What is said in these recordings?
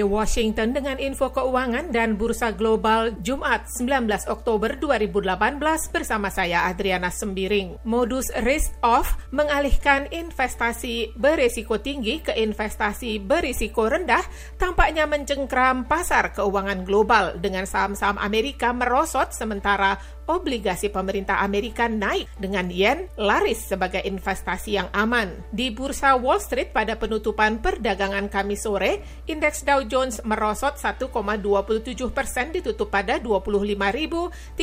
dari Washington dengan info keuangan dan bursa global Jumat 19 Oktober 2018 bersama saya Adriana Sembiring. Modus risk-off mengalihkan investasi berisiko tinggi ke investasi berisiko rendah tampaknya mencengkram pasar keuangan global dengan saham-saham Amerika merosot sementara obligasi pemerintah Amerika naik dengan yen laris sebagai investasi yang aman. Di bursa Wall Street pada penutupan perdagangan Kamis sore, indeks Dow Jones merosot 1,27% ditutup pada 25.379.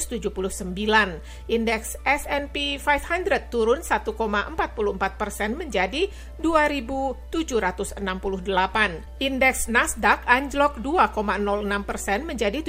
Indeks S&P 500 turun 1,44% menjadi 2.768. Indeks Nasdaq anjlok 2,06% menjadi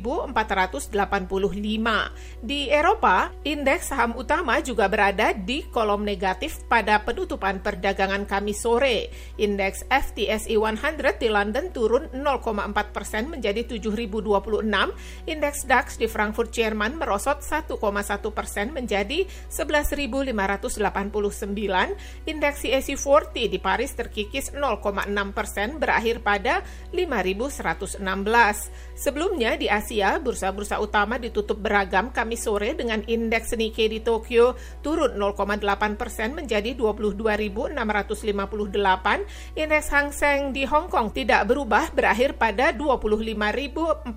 7.485. Di Eropa, indeks saham utama juga berada di kolom negatif pada penutupan perdagangan Kamis sore. Indeks FTSE 100 di London turun 0,4% menjadi 7.026. Indeks DAX di Frankfurt, Jerman merosot 1,1% menjadi 11.589. Indeks CAC 40 di Paris terkikis 0,6% berakhir pada 5.116. Sebelumnya di Asia, bursa-bursa utama ditutup beragam Kamis sore dengan indeks Nikkei di Tokyo turun 0,8% menjadi 22.658. Indeks Hang Seng di Hong Kong tidak berubah berakhir pada 25.454.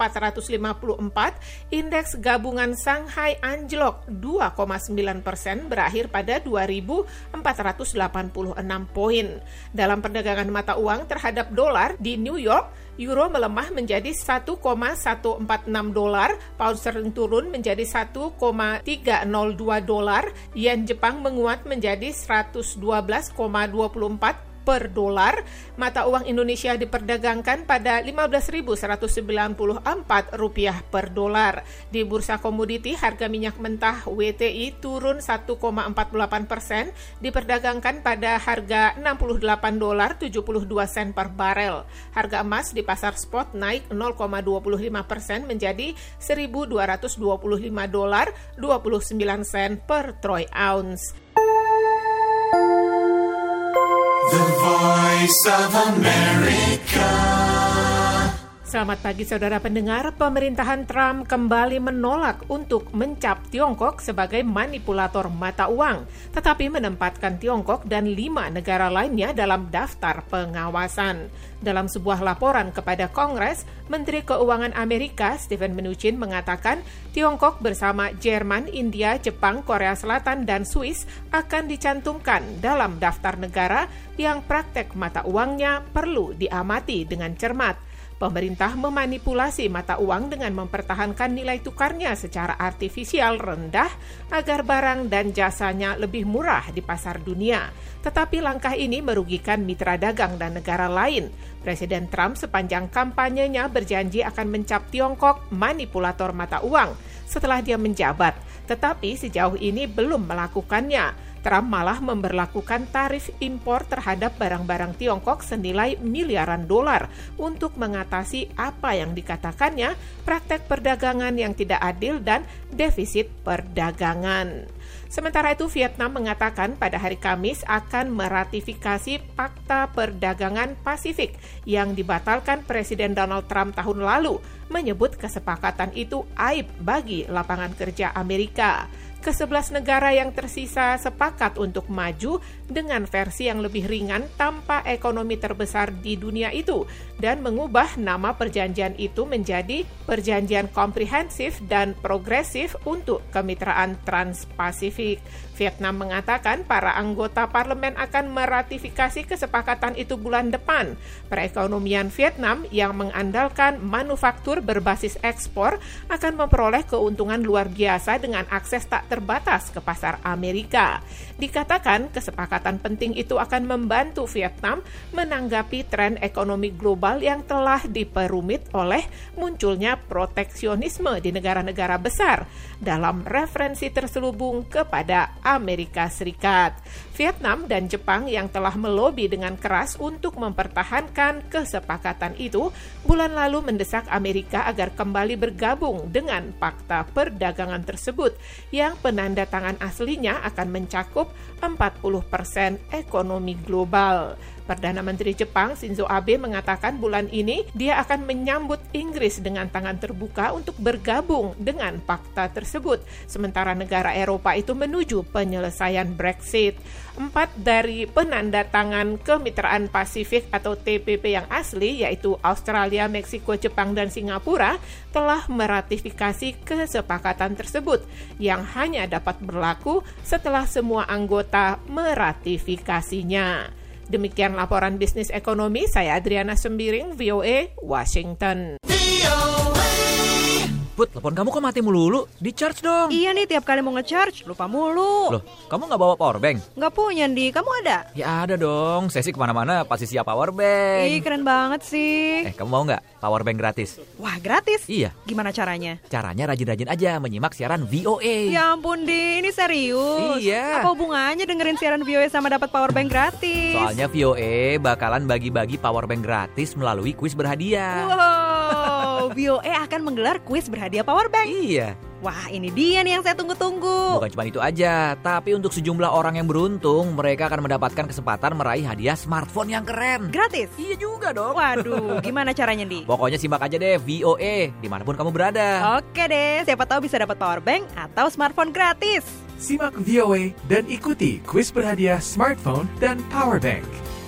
Indeks gabungan Shanghai anjlok 2,9% berakhir pada 2.486 poin. Dalam perdagangan mata uang terhadap dolar di New York, euro melemah menjadi 1,146 dolar, pound sterling turun menjadi 1,302 dolar, yen Jepang menguat menjadi 112,24 per dolar. Mata uang Indonesia diperdagangkan pada Rp15.194 per dolar. Di bursa komoditi, harga minyak mentah WTI turun 1,48%, diperdagangkan pada harga $68.72 per barel. Harga emas di pasar spot naik 0,25% menjadi $1.225.29 per troy ounce. The Voice of America. Selamat pagi saudara pendengar, pemerintahan Trump kembali menolak untuk mencap Tiongkok sebagai manipulator mata uang, tetapi menempatkan Tiongkok dan 5 negara lainnya dalam daftar pengawasan. Dalam sebuah laporan kepada Kongres, Menteri Keuangan Amerika Steven Mnuchin mengatakan Tiongkok bersama Jerman, India, Jepang, Korea Selatan, dan Swiss akan dicantumkan dalam daftar negara yang praktek mata uangnya perlu diamati dengan cermat. Pemerintah memanipulasi mata uang dengan mempertahankan nilai tukarnya secara artifisial rendah agar barang dan jasanya lebih murah di pasar dunia. Tetapi langkah ini merugikan mitra dagang dan negara lain. Presiden Trump sepanjang kampanyenya berjanji akan mencap Tiongkok manipulator mata uang setelah dia menjabat, tetapi sejauh ini belum melakukannya. Trump malah memberlakukan tarif impor terhadap barang-barang Tiongkok senilai miliaran dolar untuk mengatasi apa yang dikatakannya praktek perdagangan yang tidak adil dan defisit perdagangan. Sementara itu, Vietnam mengatakan pada hari Kamis akan meratifikasi Pakta Perdagangan Pasifik yang dibatalkan Presiden Donald Trump tahun lalu, menyebut kesepakatan itu aib bagi lapangan kerja Amerika. Ke-11 negara yang tersisa sepakat untuk maju dengan versi yang lebih ringan tanpa ekonomi terbesar di dunia itu dan mengubah nama perjanjian itu menjadi Perjanjian Komprehensif dan Progresif untuk Kemitraan Trans-Pasifik. Vietnam mengatakan para anggota parlemen akan meratifikasi kesepakatan itu bulan depan. Perekonomian Vietnam yang mengandalkan manufaktur berbasis ekspor akan memperoleh keuntungan luar biasa dengan akses tak terbatas ke pasar Amerika. Dikatakan kesepakatan penting itu akan membantu Vietnam menanggapi tren ekonomi global yang telah diperumit oleh munculnya proteksionisme di negara-negara besar dalam referensi terselubung kepada Amerika Serikat. Vietnam dan Jepang yang telah melobi dengan keras untuk mempertahankan kesepakatan itu bulan lalu mendesak Amerika agar kembali bergabung dengan Pakta Perdagangan tersebut yang penandatangan aslinya akan mencakup 40% ekonomi global. Perdana Menteri Jepang Shinzo Abe mengatakan bulan ini dia akan menyambut Inggris dengan tangan terbuka untuk bergabung dengan fakta tersebut. Sementara negara Eropa itu menuju penyelesaian Brexit. 4 dari penandatangan Kemitraan Pasifik atau TPP yang asli, yaitu Australia, Meksiko, Jepang, dan Singapura, telah meratifikasi kesepakatan tersebut yang hanya dapat berlaku setelah semua anggota meratifikasinya. Demikian laporan bisnis ekonomi, saya Adriana Sembiring, VOA, Washington. Put, telepon kamu kok mati melulu? Di-charge dong. Iya nih, tiap kali mau nge-charge, lupa mulu. Loh, kamu nggak bawa power bank? Nggak punya, Di. Kamu ada? Ya ada dong, saya sih kemana-mana pasti siap power bank. Ih, keren banget sih. Kamu mau nggak power bank gratis? Wah, gratis? Iya. Gimana caranya? Caranya rajin-rajin aja menyimak siaran VOA. Ya ampun, Di. Ini serius? Iya. Apa hubungannya dengerin siaran VOA sama dapat power bank gratis? Soalnya VOA bakalan bagi-bagi power bank gratis melalui kuis berhadiah. Wow, VOA akan menggelar kuis berhadiah power bank. Iya. Wah, ini dia nih yang saya tunggu-tunggu. Bukan cuma itu aja, tapi untuk sejumlah orang yang beruntung, mereka akan mendapatkan kesempatan meraih hadiah smartphone yang keren. Gratis? Iya juga dong. Waduh, gimana caranya, Di? Pokoknya simak aja deh VOA, dimanapun kamu berada. Oke deh, siapa tahu bisa dapat power bank atau smartphone gratis. Simak VOA dan ikuti kuis berhadiah smartphone dan power bank.